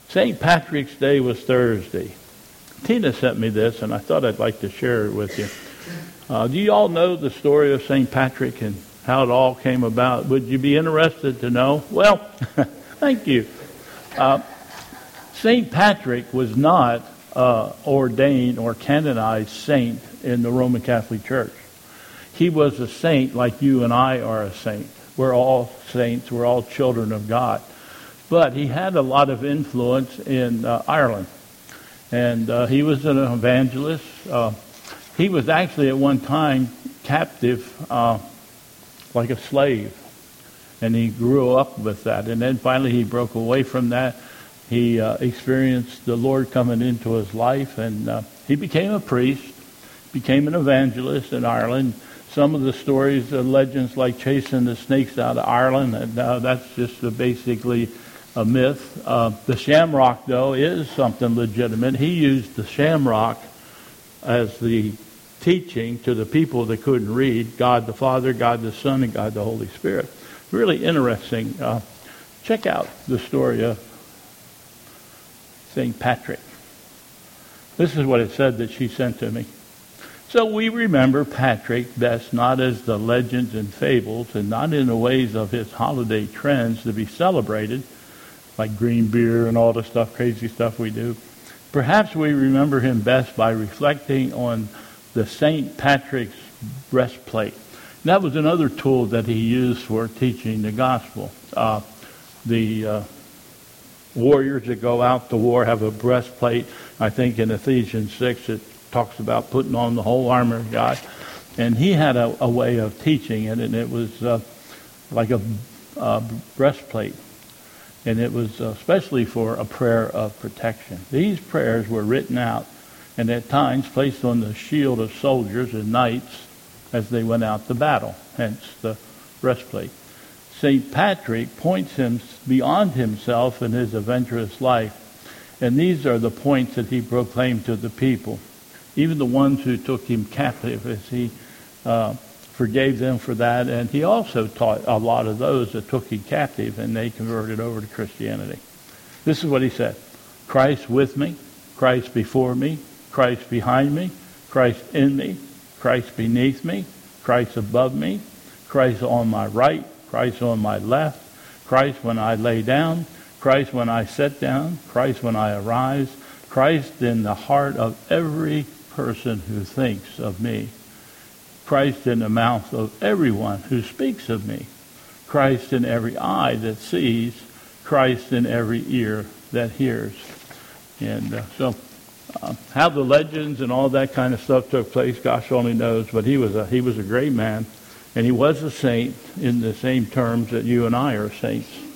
St. Patrick's Day was Thursday. Tina sent me this, and I thought I'd like to share it with you. Do you all know the story of St. Patrick and how it all came about? Would you be interested to know? Well, thank you. St. Patrick was not ordained or canonized saint in the Roman Catholic Church. He was a saint like you and I are a saint. We're all saints. We're all children of God. But he had a lot of influence in Ireland. And he was an evangelist. He was actually at one time captive like a slave. And he grew up with that. And then finally he broke away from that. He experienced the Lord coming into his life. And he became a priest, became an evangelist in Ireland. Some of the stories, legends like chasing the snakes out of Ireland, and that's just basically a myth. The shamrock, though, is something legitimate. He used the shamrock as the teaching to the people that couldn't read, God the Father, God the Son, and God the Holy Spirit. Really interesting. Check out the story of St. Patrick. This is what it said that she sent to me. So we remember Patrick best not as the legends and fables and not in the ways of his holiday trends to be celebrated, like green beer and all the stuff, crazy stuff we do. Perhaps we remember him best by reflecting on the St. Patrick's breastplate. And that was another tool that he used for teaching the gospel. The warriors that go out to war have a breastplate. I think in Ephesians 6 it talks about putting on the whole armor of God. And he had a way of teaching it, and it was like a breastplate. And it was especially for a prayer of protection. These prayers were written out and at times placed on the shield of soldiers and knights as they went out to battle, hence the breastplate. St. Patrick points him beyond himself in his adventurous life, and these are the points that he proclaimed to the people. Even the ones who took him captive, as he forgave them for that. And he also taught a lot of those that took him captive, and they converted over to Christianity. This is what he said. Christ with me, Christ before me, Christ behind me, Christ in me, Christ beneath me, Christ above me, Christ on my right, Christ on my left, Christ when I lay down, Christ when I sit down, Christ when I arise, Christ in the heart of every person who thinks of me, Christ in the mouth of everyone who speaks of me, Christ in every eye that sees, Christ in every ear that hears. And so how the legends and all that kind of stuff took place, gosh only knows, but he was a great man, and he was a saint in the same terms that you and I are saints.